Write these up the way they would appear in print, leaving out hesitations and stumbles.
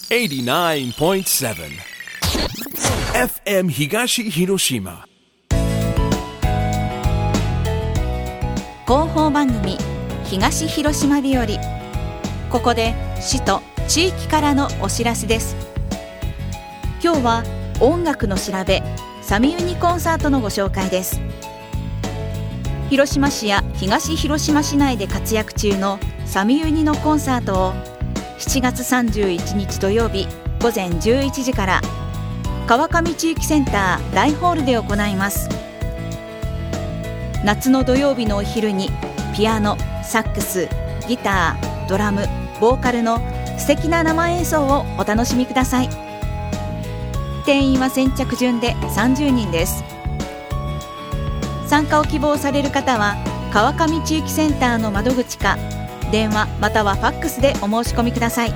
89.7 FM 東広島広報番組東広島日和。ここで市と地域からのお知らせです。今日は音楽の調べサミユニコンサートのご紹介です。広島市や東広島市内で活躍中のサミユニのコンサートを7月31日土曜日午前11時から川上地域センター大ホールで行います。夏の土曜日のお昼にピアノ、サックス、ギター、ドラム、ボーカルの素敵な生演奏をお楽しみください。定員は先着順で30人です。参加を希望される方は川上地域センターの窓口か電話またはファックスでお申し込みください。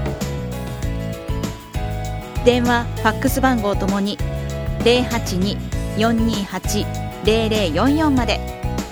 電話、ファックス番号ともに 082-428-0044 まで。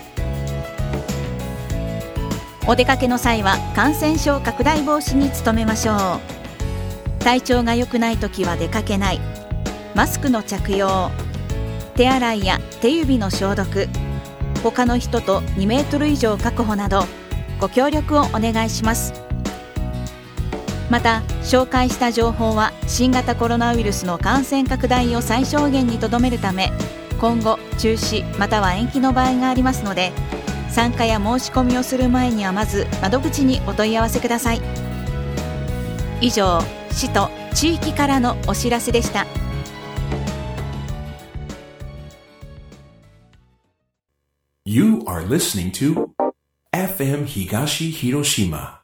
お出かけの際は感染症拡大防止に努めましょう。体調が良くないときは出かけない、マスクの着用、手洗いや手指の消毒、他の人と2メートル以上確保などご協力をお願いします。また紹介した情報は新型コロナウイルスの感染拡大を最小限にとどめるため今後中止または延期の場合がありますので、参加や申し込みをする前にはまず窓口にお問い合わせください。以上、市と地域からのお知らせでした。 You are listening to FM 東広島